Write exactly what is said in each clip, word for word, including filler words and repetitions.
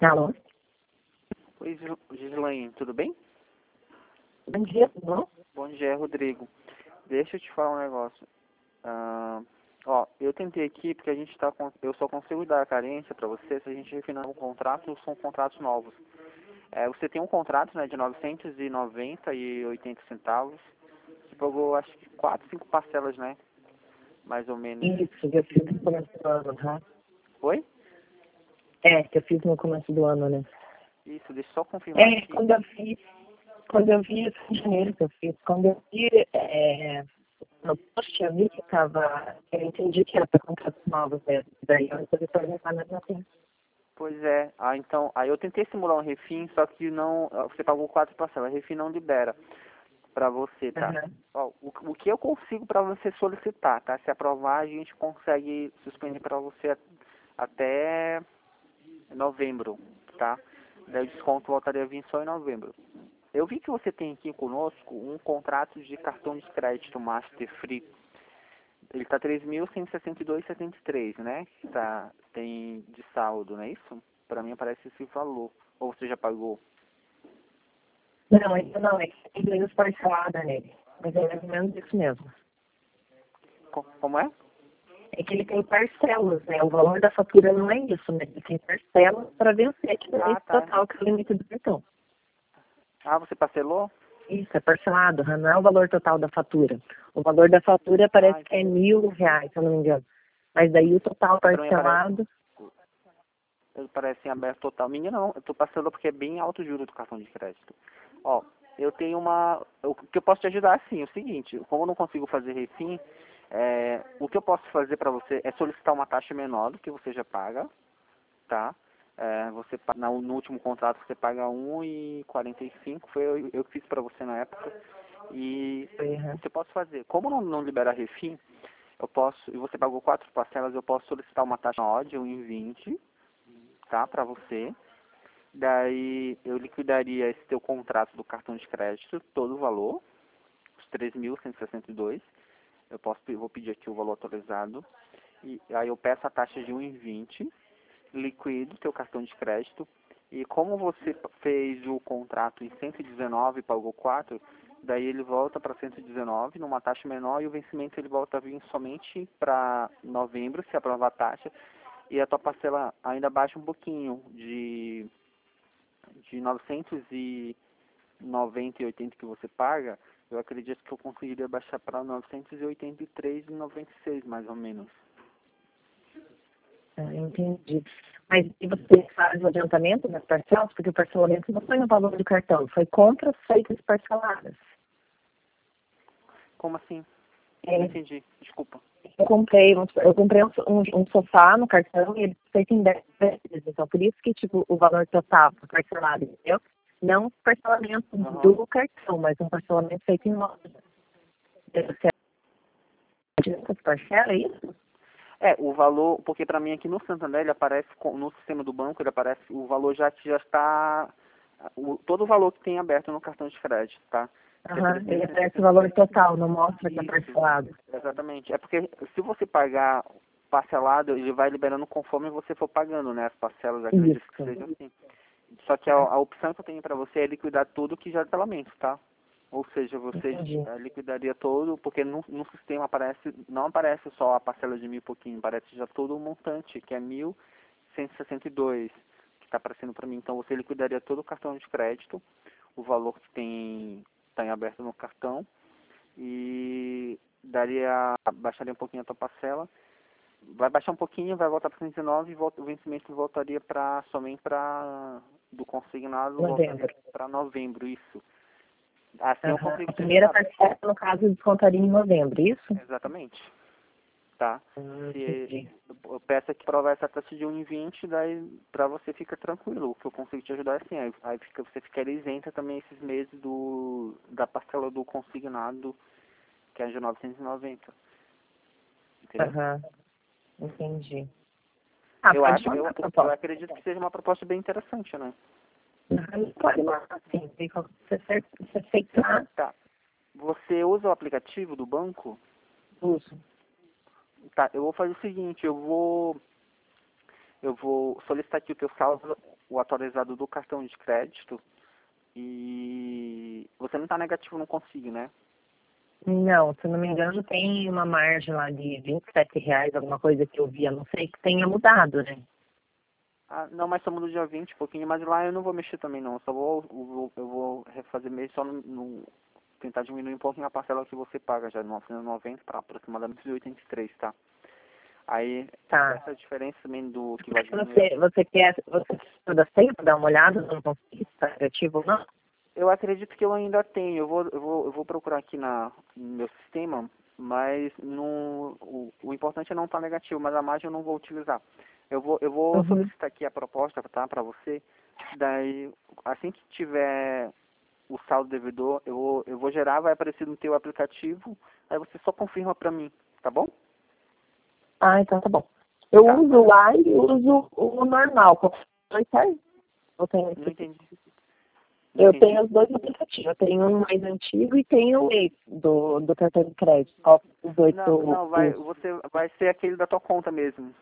Alô? Oi, Gis- Gislaine, tudo bem? Bom dia, tudo bom? Bom dia, Rodrigo. Deixa eu te falar um negócio. Ah, ó, eu tentei aqui porque a gente tá com, eu só consigo dar a carência para você se a gente refinar um contrato, são contratos novos. É, você tem um contrato, né, de novecentos e noventa e oitenta centavos. Você pagou, acho que quatro, cinco parcelas, né? Mais ou menos. Isso, eu fiz no começo do ano, tá? Oi? É, que eu fiz no começo do ano, né? Isso, deixa eu só confirmar É, aqui. quando eu fiz, quando eu vi esse em janeiro que eu fiz, quando eu vi é, no post, eu vi que tava, eu entendi que era para contratos novos mesmo. Daí eu resolvi perguntar mesmo assim. Pois é. Ah, então, aí eu tentei simular um refim, só que não, você pagou quatro parcelas. Refim não libera para você, tá? Aham. Ó, o, o que eu consigo para você solicitar, tá? Se aprovar, a gente consegue suspender para você a- até novembro, tá? Daí o desconto voltaria a vir só em novembro. Eu vi que você tem aqui conosco um contrato de cartão de crédito Master Free. Ele está três mil cento e sessenta e dois vírgula setenta e três, né? Tá, tem de saldo, não é isso? Para mim aparece esse valor. Ou você já pagou? Não, ainda não, é que tem menos parcelada nele. Mas é mais ou menos isso mesmo. Co- Como é? É que ele tem parcelas, né? O valor da fatura não é isso, né? Ele tem parcelas para vencer, que é o Ah, limite tá. total, que é o limite do cartão. Ah, você parcelou? Isso, é parcelado, não é o valor total da fatura. O valor da fatura Ah, parece que é entendi. mil reais, se eu não me engano. Mas daí o total Para mim aparece, parcelado, parece em aberto total. Minha não, eu tô parcelando porque é bem alto o juro do cartão de crédito. Ó, eu tenho uma... O que eu posso te ajudar, sim, é o seguinte. Como eu não consigo fazer refim, é, o que eu posso fazer para você é solicitar uma taxa menor do que você já paga, tá? É, você pa- na- no último contrato você paga um e quarenta e cinco, foi eu, eu que fiz para você na época. E o uhum. que eu posso fazer? Como não, não libera refim, eu posso, e você pagou quatro parcelas, eu posso solicitar uma taxa menor de um e vinte, tá, para você. Daí eu liquidaria esse teu contrato do cartão de crédito, todo o valor, os três mil cento e sessenta e dois. Eu posso, eu vou pedir aqui o valor atualizado. E aí eu peço a taxa de um e vinte, liquido teu cartão de crédito. E como você fez o contrato em cento e dezenove e pagou quatro, daí ele volta para cento e dezenove numa taxa menor e o vencimento ele volta a vir somente para novembro, se aprovar a taxa. E a tua parcela ainda baixa um pouquinho de de novecentos e noventa e oitenta que você paga, eu acredito que eu conseguiria baixar para novecentos e oitenta e três e noventa e seis, mais ou menos. Ah, entendi. Mas e você faz o adiantamento das parcelas? Porque o parcelamento não foi no valor do cartão, foi compras feitas parceladas. Como assim? Não É, entendi, desculpa. eu comprei, um, eu comprei um, um, um sofá no cartão e ele foi feito em dez vezes. Então, por isso que, tipo, o valor total foi parcelado, entendeu? Não o parcelamento Aham. do cartão, mas um parcelamento feito em loja. Você adianta de parcela, é isso? É, o valor, porque para mim aqui no Santander ele aparece, com- no sistema do banco, ele aparece, o valor já, já está, o, todo o valor que tem aberto no cartão de crédito, tá? Que é Aham, ele aparece o valor três mil cento e sessenta e três. total, não mostra que é Isso, parcelado. exatamente. É porque se você pagar parcelado, ele vai liberando conforme você for pagando, né? As parcelas, acredito que Isso. seja assim. Só que a, a opção que eu tenho para você é liquidar tudo que já é telamento, tá? Ou seja, você Entendi. eh, liquidaria todo, porque no, no sistema aparece, não aparece só a parcela de mil e pouquinho, aparece já todo o montante, que é mil cento e sessenta e dois, que está aparecendo para mim. Então você liquidaria todo o cartão de crédito, o valor que tem está em aberto no cartão, e daria, baixaria um pouquinho a tua parcela, vai baixar um pouquinho, vai voltar para cento e dezenove e volta, o vencimento voltaria para somente para do consignado, voltaria Novembro. para novembro, isso. Assim eu Aham. consigo A te primeira ajudar. parcela, no caso, descontaria em novembro, isso? Exatamente, tá? Ah, Se entendi. eu peço aqui provar essa taxa de um e vinte, daí para você fica tranquilo. O que eu consigo te ajudar é assim, aí, aí fica, você ficaria isenta também esses meses do da parcela do consignado, que é de novecentos e noventa, entendeu? Aham, entendi. Ah, Eu pode acho, mandar eu, a eu proposta. acredito que seja uma proposta bem interessante, né? Aham, pode mandar, sim. Se você acer- se aceitar, Tá. Você usa o aplicativo do banco? uso. Tá, eu vou fazer o seguinte, eu vou Eu vou solicitar aqui o teu saldo, o atualizado do cartão de crédito. E você não está negativo, não consigo, né? Não, se não me engano, tem uma margem lá de vinte e sete reais, alguma coisa que eu vi, a não sei que tenha mudado, né? Ah, não, mas estamos no dia vinte, pouquinho, mas lá eu não vou mexer também não. Eu só vou, eu vou, eu vou refazer mesmo, só no, no- tentar diminuir um pouquinho a parcela que você paga já, de novecentos e noventa para aproximadamente oitenta e três, tá? Aí, Tá. essa diferença também do que vai diminuir. Você, você quer, você toda sexta dar uma olhada, não consegui, se tá negativo ou não? Eu acredito que eu ainda tenho. Eu vou, eu vou, eu vou procurar aqui na, no meu sistema, mas no, o, o importante é não estar negativo, mas a margem eu não vou utilizar. Eu vou, eu vou Uhum. solicitar aqui a proposta, tá, para você. Daí, assim que tiver o saldo devedor, eu vou, eu vou gerar, vai aparecer no teu aplicativo, aí você só confirma para mim, tá bom? Ah, então tá bom. Eu Tá. uso lá e uso o normal. Qual foi, sabe? Eu tenho, Não entendi. Não eu entendi. tenho os dois aplicativos. Eu tenho um mais antigo e tenho o ex do, do cartão de crédito. Qual dos dois que Não, eu não, vai, uso? você vai ser aquele da tua conta mesmo.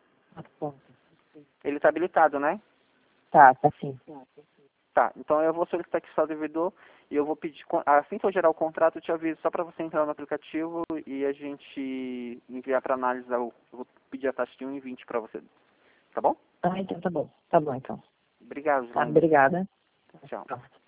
Ele tá habilitado, né? Tá, tá sim. Tá, então eu vou solicitar aqui só o devedor e eu vou pedir, assim que eu gerar o contrato, eu te aviso só para você entrar no aplicativo e a gente enviar para análise, eu vou pedir a taxa de um e vinte para você, tá bom? Ah, então tá bom. Tá bom, então. Obrigado, Tá, Julaine. obrigada. Tchau. Tá.